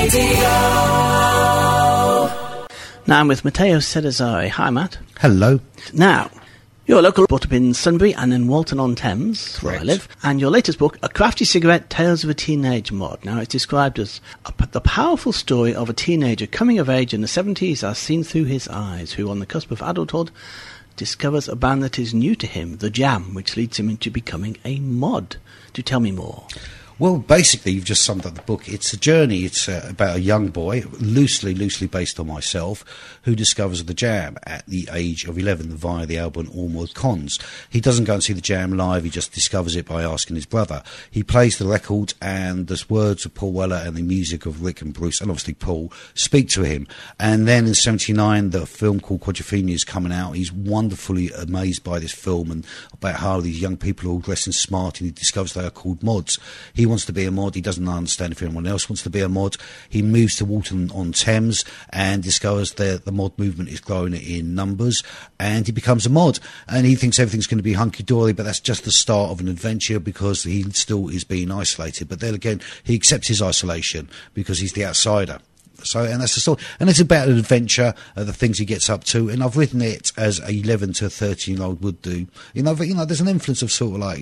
Now I'm with Matteo Cedazzari. Hi, Matt. Hello. Now, you're a local, brought up in Sunbury and in Walton-on-Thames, where I live, and your latest book, A Crafty Cigarette, Tales of a Teenage Mod. Now, it's described as the powerful story of a teenager coming of age in the 70s as seen through his eyes, who, on the cusp of adulthood, discovers a band that is new to him, The Jam, which leads him into becoming a mod. Do tell me more. Well, basically, you've just summed up the book. It's a journey. It's about a young boy, loosely based on myself, who discovers the Jam at the age of 11 via the album Ormond Cons. He doesn't go and see the Jam live. He just discovers it by asking his brother. He plays the record, and the words of Paul Weller and the music of Rick and Bruce, and obviously Paul, speak to him. And then in '79, the film called Quadrophenia is coming out. He's wonderfully amazed by this film and about how these young people are all dressing smart, and he discovers they are called mods. He wants to be a mod. He doesn't understand if anyone else wants to be a mod. He moves to Walton-on-Thames and discovers the mod movement is growing in numbers, and he becomes a mod. And he thinks everything's going to be hunky-dory, but that's just the start of an adventure because he still is being isolated. But then again, he accepts his isolation because he's the outsider. So, and that's the story. And it's about an adventure, the things he gets up to. And I've written it as a 11 to 13-year-old would do. There's an influence of sort of like,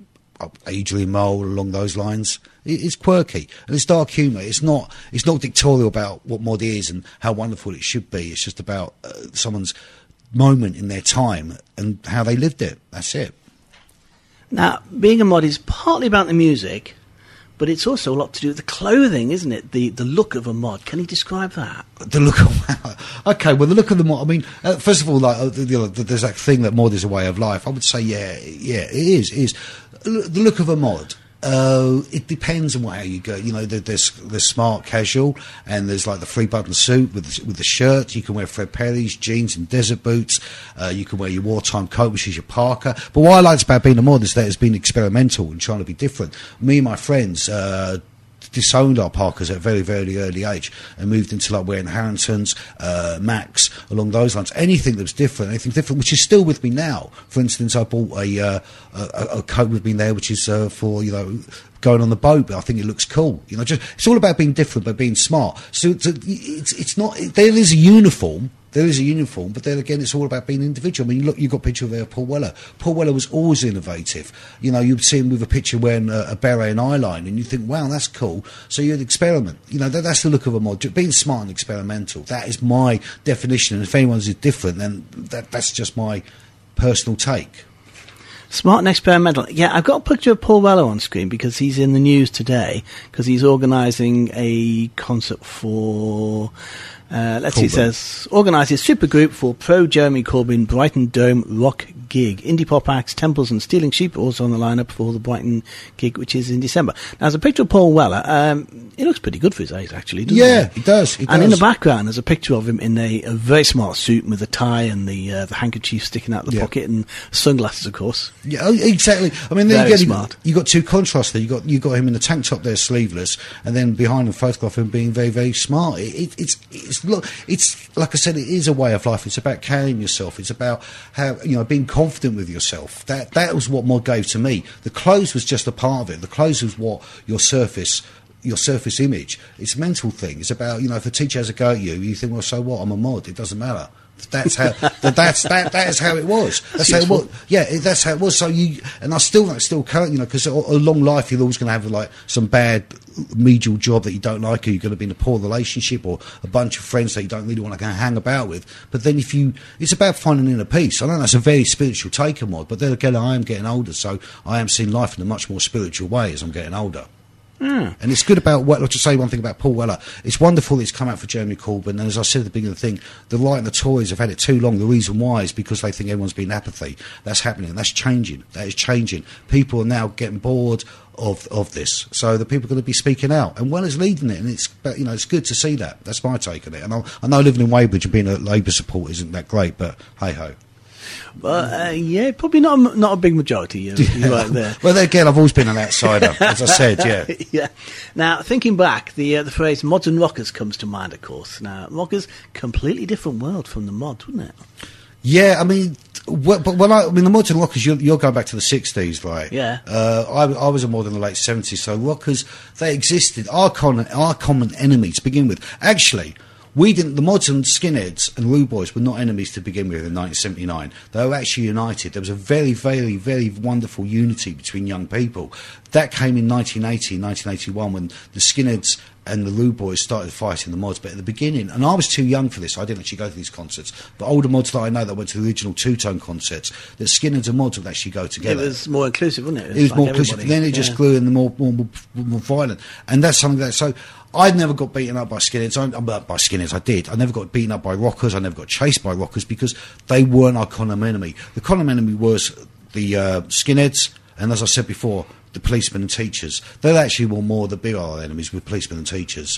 Adrian Mole along those lines. It's quirky and it's dark humour. It's not dictatorial about what mod is and how wonderful it should be. It's just about someone's moment in their time and how they lived it. That's it. Now, being a mod is partly about the music, but it's also a lot to do with the clothing, isn't it? The look of a mod. Can you describe that? The look of... Okay, well, the look of the mod... I mean, first of all, there's that thing that mod is a way of life. I would say, yeah, it is. The look of a mod... it depends on how you go. There's smart casual, and there's like the 3-button suit with the shirt. You can wear Fred Perry's jeans and desert boots. You can wear your wartime coat, which is your parka. But what I liked about being a mod is that it's been experimental and trying to be different. Me and my friends disowned our parkas at a very, very early age and moved into like wearing Harringtons, Macs, along those lines. Anything that was different, which is still with me now. For instance, I bought a coat with me there, which is for going on the boat, but I think it looks cool. It's all about being different, but being smart. So it's not. There is a uniform. But then again, it's all about being individual. I mean, look, you've got a picture there of Paul Weller. Paul Weller was always innovative. You'd see him with a picture wearing a beret and eyeline, and you think, wow, that's cool. So you'd experiment. That's the look of a mod. Being smart and experimental. That is my definition. And if anyone's is different, then that's just my personal take. Smart and experimental. Yeah, I've got a picture of Paul Weller on screen because he's in the news today because he's organising a concert for... it says, organises supergroup for pro-Jeremy Corbyn Brighton Dome rock gig. Indie pop acts, Temples and Stealing Sheep are also on the lineup for the Brighton gig, which is in December. Now, there's a picture of Paul Weller. He looks pretty good for his age, actually, doesn't he? Yeah, he does. And in the background, there's a picture of him in a very smart suit with a tie and the handkerchief sticking out the pocket and sunglasses, of course. Yeah, exactly. I mean, very smart. You got two contrasts there. You got him in the tank top there, sleeveless, and then behind the photograph of him being very, very smart. It's like I said, it is a way of life. It's about carrying yourself. It's about how being confident with yourself. That was what mod gave to me. The clothes was just a part of it. The clothes was what your surface image. It's a mental thing. It's about if a teacher has a go at you, you think, well, so what? I'm a mod. It doesn't matter. That's how that is how it was. That's how it was. Yeah, that's how it was. So I still current, because a long life you're always going to have like some bad medial job that you don't like, or you're going to be in a poor relationship, or a bunch of friends that you don't really want to go and hang about with. But then it's about finding inner peace. I know that's a very spiritual take on mod, but then again, I am getting older, so I am seeing life in a much more spiritual way as I'm getting older. And it's good about I'll just say one thing about Paul Weller. It's wonderful that it's come out for Jeremy Corbyn, and as I said at the beginning of the thing, the right and the Tories have had it too long. The reason why is because they think everyone's been apathy. That's happening. That's changing. That is changing. People are now getting bored of this, so the people are going to be speaking out, and Weller's leading it, and it's good to see that. That's my take on it. And I know living in Weybridge and being a Labour supporter isn't that great, but hey ho. Yeah, probably not a big majority. You're right there. Well, again, I've always been an outsider, as I said. Yeah. Yeah. Now, thinking back, the phrase "mods and rockers" comes to mind. Of course, now rockers, completely different world from the mods, wouldn't it? Yeah, I mean, Well, but I mean, the modern rockers, you're going back to the 60s, right? Yeah. I was a mod in the late 70s, so rockers, they existed. Our common enemy to begin with. Actually, the mods and skinheads and rude boys were not enemies to begin with in 1979. They were actually united. There was a very, very, very wonderful unity between young people. That came in 1980, 1981, when the skinheads and the rude boys started fighting the mods. But at the beginning, and I was too young for this, I didn't actually go to these concerts, but older mods that I know that went to the original Two-Tone concerts, that skinheads and mods would actually go together. It was more inclusive, wasn't it? It was more inclusive. Then it just grew and more violent. And that's something that... So I never got beaten up by skinheads. By skinheads, I did. I never got beaten up by rockers. I never got chased by rockers because they weren't our common enemy. The common enemy was the skinheads, and as I said before, the policemen and teachers. They actually were more the big our enemies with policemen and teachers.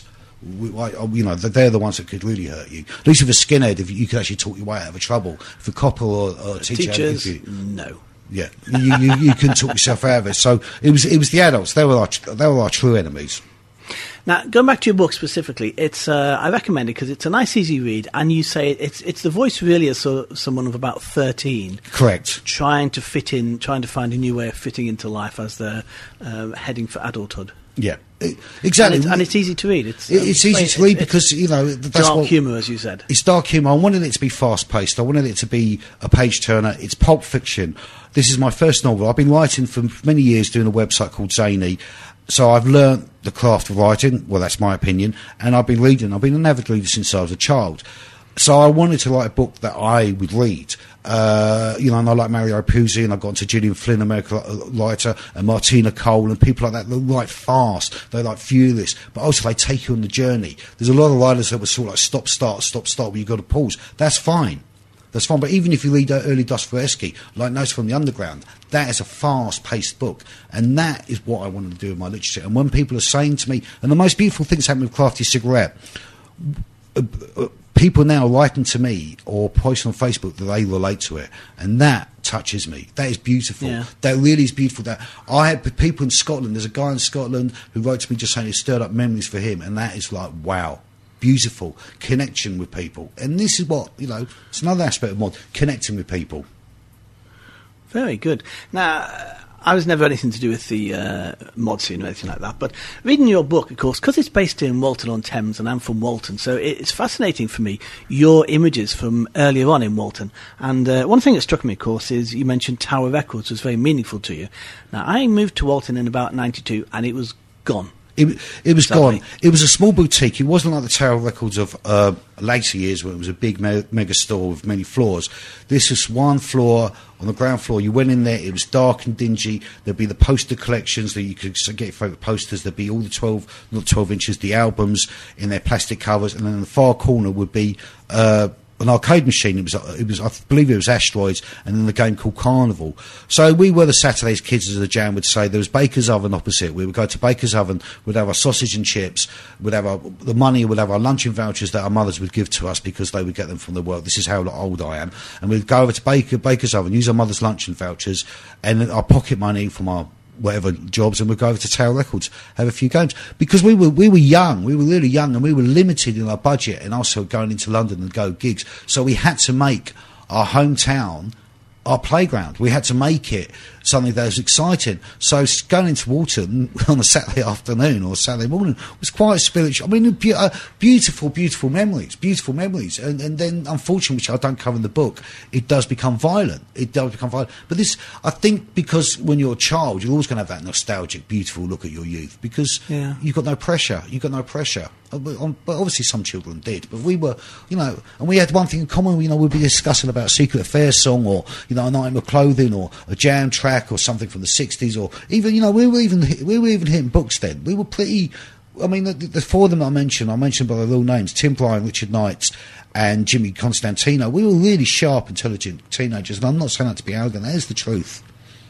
They're the ones that could really hurt you. At least with a skinhead, if you could actually talk your way out of trouble. If a cop or a teacher... Teachers, no. Yeah, you couldn't talk yourself out of it. So it was the adults. They were our true enemies. Now, going back to your book specifically, it's I recommend it because it's a nice, easy read, and you say it's the voice really of someone of about 13. Correct. Trying to fit in, trying to find a new way of fitting into life as they're heading for adulthood. Yeah, exactly. And it's easy to read. It's easy to read because, that's dark humour, as you said. It's dark humour. I wanted it to be fast-paced. I wanted it to be a page-turner. It's pulp fiction. This is my first novel. I've been writing for many years, doing a website called Zany. So I've learnt the craft of writing. Well, that's my opinion. And I've been reading. I've been an avid reader since I was a child. So I wanted to write a book that I would read. And I like Mario Puzo, and I've got into Gillian Flynn, American writer, and Martina Cole, and people like that. They write fast, they like furious, but also they take you on the journey. There's a lot of writers that were sort of like stop, start, where you've got to pause. That's fine. But even if you read early Dostoevsky, like Notes from the Underground, that is a fast-paced book, and that is what I wanted to do with my literature. And when people are saying to me, and the most beautiful things happen with Crafty Cigarette, people now writing to me or posting on Facebook that they relate to it, and that touches me. That is beautiful. Yeah. That really is beautiful. That I had people in Scotland. There's a guy in Scotland who wrote to me just saying it stirred up memories for him, and that is like, wow. Beautiful connection with people, and this is what it's another aspect of mod, connecting with people. Very good. Now, I was never anything to do with the mod scene or anything like that, but reading your book, of course, because it's based in Walton-on-Thames, and I'm from Walton, so it's fascinating for me, your images from earlier on in Walton. And one thing that struck me, of course, is you mentioned Tower Records was very meaningful to you. Now, I moved to Walton in about 92, and it was gone. It was gone. It was a small boutique. It wasn't like the Tower Records of later years when it was a big mega store with many floors. This was one floor. On the ground floor, you went in there, it was dark and dingy. There'd be the poster collections that you could get your favourite posters. There'd be all the 12 inches, the albums in their plastic covers. And then in the far corner would be an arcade machine. It was I believe it was Asteroids, and then the game called Carnival. So we were the Saturday's kids, as the Jam would say. There was Baker's Oven opposite. We would go to Baker's Oven, we'd have our sausage and chips, we'd have the money, we'd have our luncheon vouchers that our mothers would give to us because they would get them from the work. This is how old I am. And we'd go over to Baker's Oven, use our mother's luncheon vouchers, and our pocket money from our whatever jobs, and we'd go over to Tower Records, have a few games, because we were young, we were really young, and we were limited in our budget, and also going into London and go gigs, so we had to make our hometown our playground. We had to make it something that was exciting. So going into Walton on a Saturday afternoon or Saturday morning was quite spiritual. I mean, beautiful memories. And then, unfortunately, which I don't cover in the book, it does become violent. But this, I think, because when you're a child, you're always going to have that nostalgic, beautiful look at your youth, because you've got no pressure. But obviously some children did. But we were, and we had one thing in common. We'd be discussing about a Secret Affairs song, or an item of clothing, or a Jam track, or something from the 60s, or even we were even hitting books then. We were pretty. I mean, the four of them I mentioned by their real names: Tim Bryan, Richard Knights, and Jimmy Constantino. We were really sharp, intelligent teenagers, and I'm not saying that to be arrogant. That is the truth.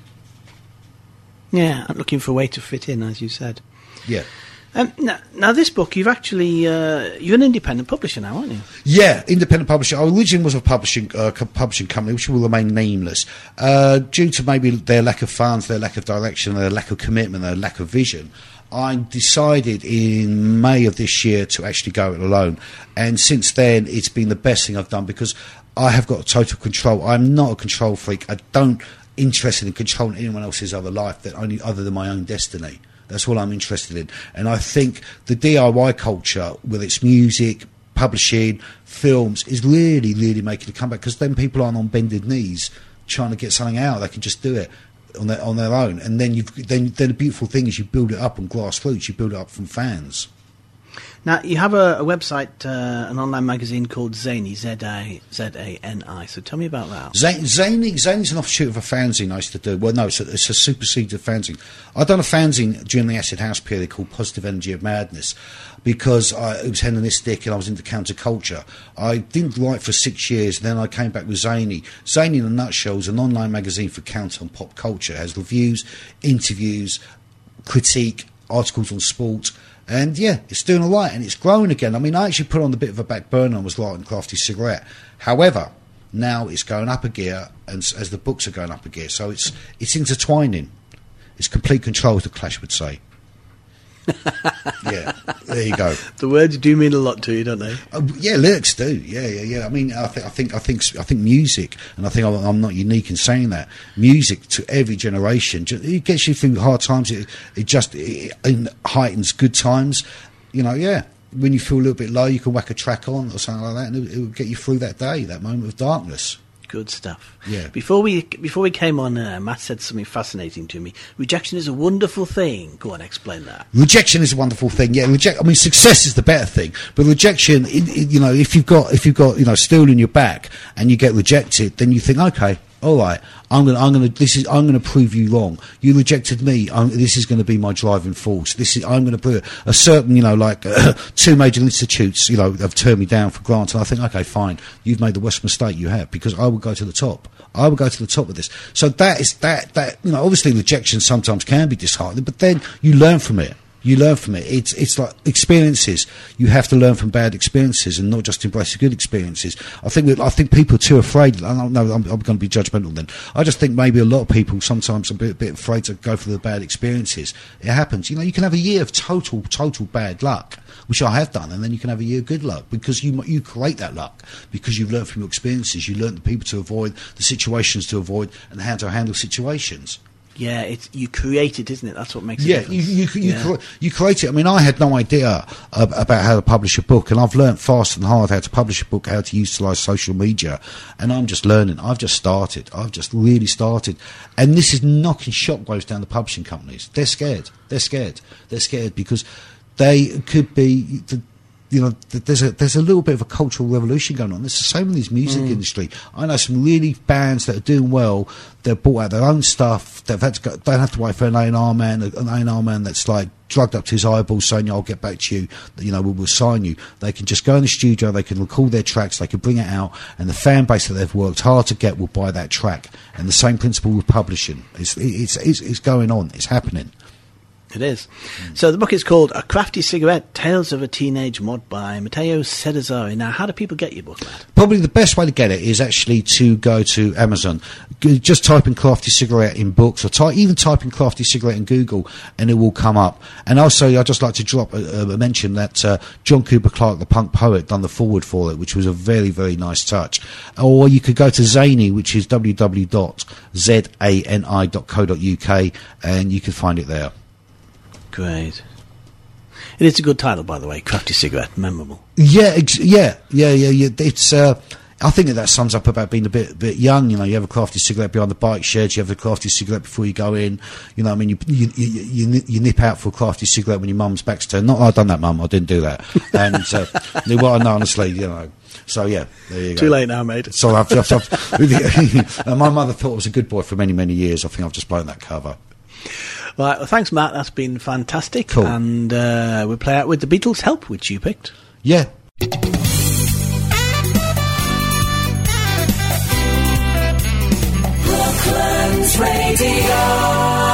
Yeah, I'm looking for a way to fit in, as you said. Yeah. Now, this book, you've actually, you're an independent publisher now, aren't you? Yeah, independent publisher. Our origin was a publishing company, which will remain nameless, due to maybe their lack of funds, their lack of direction, their lack of commitment, their lack of vision. I decided in May of this year to actually go it alone. And since then, it's been the best thing I've done, because I have got total control. I'm not a control freak. I don't interested in controlling anyone else's other life other than my own destiny. That's all I'm interested in. And I think the DIY culture, with its music, publishing, films, is really, really making a comeback, because then people aren't on bended knees trying to get something out. They can just do it on their own. And then then the beautiful thing is you build it up on grassroots. You build it up from fans. Now, you have a website, an online magazine called Zany, Z-A-Z-A-N-I. So tell me about that. Zany's an offshoot of a fanzine I used to do. Well, no, it's a superseded fanzine. I'd done a fanzine during the Acid House period called Positive Energy of Madness, because it was hedonistic and I was into counterculture. I didn't write for 6 years, then I came back with Zany. Zany, in a nutshell, is an online magazine for counter and pop culture. It has reviews, interviews, critique, articles on sport. And yeah, it's doing all right, and it's growing again. I mean, I actually put on a bit of a back burner and was writing Crafty Cigarette. However, now it's going up a gear, and as the books are going up a gear, so it's intertwining. It's complete control, as the Clash would say. Yeah, there you go. The words do mean a lot to you, don't they? Yeah, lyrics do. Yeah. I mean, I think music, and I think I'm not unique in saying that. Music to every generation, it gets you through hard times. It heightens good times. You know, yeah. When you feel a little bit low, you can whack a track on or something like that, and it will get you through that day, that moment of darkness. Good stuff. Yeah. Before we came on, Matt said something fascinating to me. Rejection is a wonderful thing. Go on, explain that. Rejection is a wonderful thing. Yeah, I mean, success is the better thing, but rejection, you know, if you've got steel in your back and you get rejected, then you think, okay, all right, I'm gonna prove you wrong. You rejected me. This is going to be my driving force. I'm going to prove it. A certain, two major institutes, have turned me down for granted. And I think, okay, fine, you've made the worst mistake you have, because I will go to the top. I will go to the top of this. So that is that. Obviously, rejection sometimes can be disheartening, but then you learn from it. It's like experiences. You have to learn from bad experiences and not just embrace the good experiences. I think people are too afraid. I don't know, I'm going to be judgmental then. I just think maybe a lot of people sometimes are a bit afraid to go for the bad experiences. It happens. You can have a year of total bad luck, which I have done, and then you can have a year of good luck, because you create that luck because you've learned from your experiences. You learn the people to avoid, the situations to avoid, and how to handle situations. Yeah, you create it, isn't it? That's what makes it difference. You create it. I mean, I had no idea about how to publish a book, and I've learned fast and hard how to publish a book, how to utilise social media, and I'm just learning. I've just really started. And this is knocking shockwaves down the publishing companies. They're scared because they could be... there's a little bit of a cultural revolution going on. There's the same in this music industry. I know some really bands that are doing well. They've bought out their own stuff. Don't have to wait for an A&R man that's like drugged up to his eyeballs saying, "I'll get back to you. We'll sign you." They can just go in the studio. They can record their tracks. They can bring it out, and the fan base that they've worked hard to get will buy that track. And the same principle with publishing. It's going on. It's happening. It is. So the book is called A Crafty Cigarette, Tales of a Teenage Mod by Matteo Cedazzari. Now, how do people get your book, Matt? Probably the best way to get it is actually to go to Amazon. Just type in Crafty Cigarette in books, or even type in Crafty Cigarette in Google, and it will come up. And also, I'd just like to drop a mention that John Cooper Clarke, the punk poet, done the foreword for it, which was a very, very nice touch. Or you could go to Zany, which is www.zani.co.uk, and you can find it there. Great. It is a good title, by the way, Crafty Cigarette, memorable. Yeah. It's I think that sums up about being a bit young. You have a crafty cigarette behind the bike sheds. You have a crafty cigarette before you go in. I mean, you nip out for a crafty cigarette when your mum's back's turned. Not I've done that, mum. I didn't do that. And what I know, honestly, So yeah, there you go. Too late now, mate. So my mother thought I was a good boy for many, many years. I think I've just blown that cover. Right, well, thanks, Matt. That's been fantastic. Cool. And we'll play out with the Beatles' Help, which you picked. Yeah. Brooklands Radio.